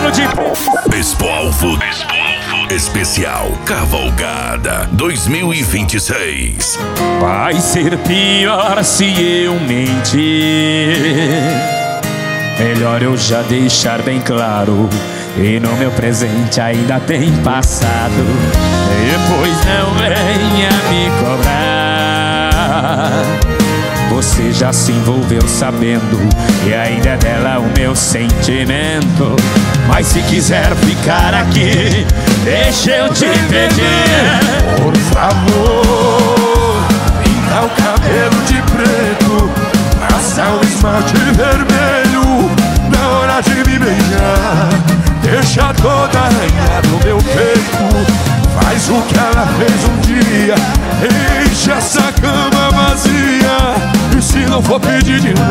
cabelo de... Expo Alvo Especial Cavalgada 2026. Vai ser pior se eu mentir. Melhor eu já deixar bem claro. E no meu presente ainda tem passado. Depois não venha me cobrar. Você já se envolveu sabendo e ainda é dela o meu sentimento. Mas se quiser ficar aqui, deixa eu te pedir, por favor, pinta o cabelo de preto, passa o esmalte vermelho na hora de me beijar. Deixa toda arranhada no meu peito, faz o que ela fez um dia, enche essa cama vazia. E se não for pedir demais,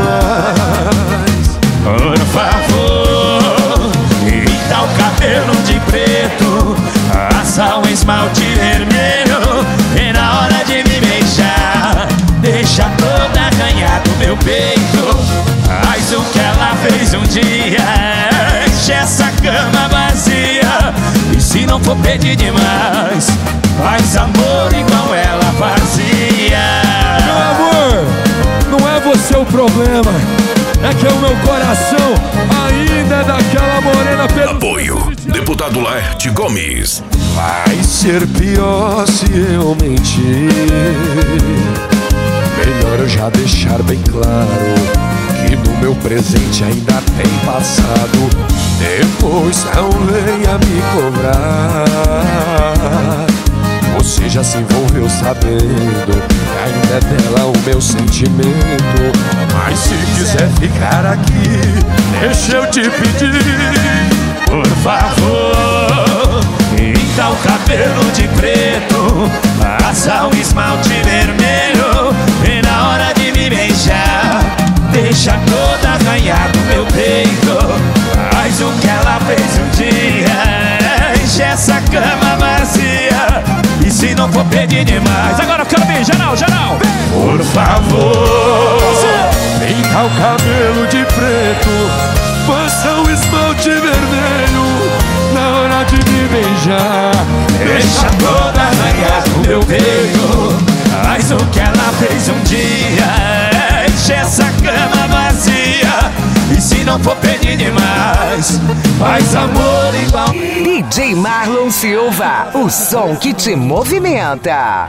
por favor, pinta o cabelo de preto, passa um esmalte vermelho e na hora de me beijar, deixa toda arranhada no meu peito. Faz o que ela fez um dia, enche essa cama vazia. E se não for pedir demais, faz amor igual ela fazia. meu amor, não é você o problema, é que o meu coração ainda é daquela morena pelo... Apoio Deputado Laerte Gomes. Vai ser pior se eu mentir. Melhor eu já deixar bem claro que no meu presente ainda tem passado. Depois não venha me cobrar. Você já se envolveu sabendo, ainda é dela o meu sentimento. Mas se quiser ficar aqui, deixa eu te pedir, por favor, pinta o cabelo de preto, passa um esmalte vermelho e na hora de me beijar, deixa toda arranhada no meu peito. Faz o que ela fez um dia, enche essa cama vazia. E se não for pedir demais, agora eu quero ver, geral, por favor, pinta o cabelo de preto, passa o esmalte vermelho na hora de me beijar. Deixa toda arranhada no meu peito. Faz o que ela fez um dia, enche essa cama vazia. E se não for pedir demais, faz amor igual. DJ Marlon Silva, o som que te movimenta.